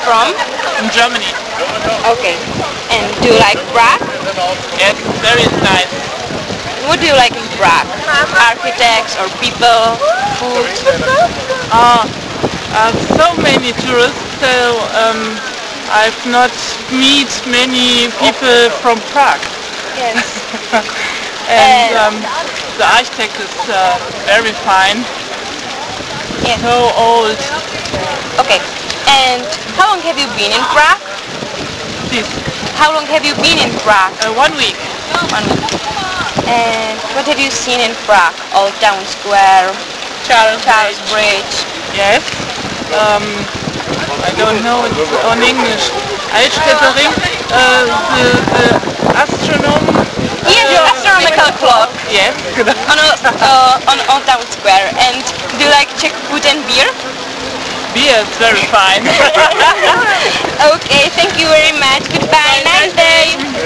from? In Germany. Okay. And do you like Prague? Yes, very nice. What do you like in Prague? Architects or people? Food? So many tourists, so I've not met many people from Prague. Yes. And the architect is very fine, Yeah. so old. Okay. And how long have you been in Prague? This How long have you been in Prague? 1 week. 1 week. And what have you seen in Prague? Old Town Square, Charles Charles Bridge. Bridge. Yes. I don't know it on English. Altstädter Ring. The astronom. Yes, the astronomical clock Yes. on Old Town Square. And do you like Czech food and beer? Beer is very fine. Okay, thank you very much. Goodbye.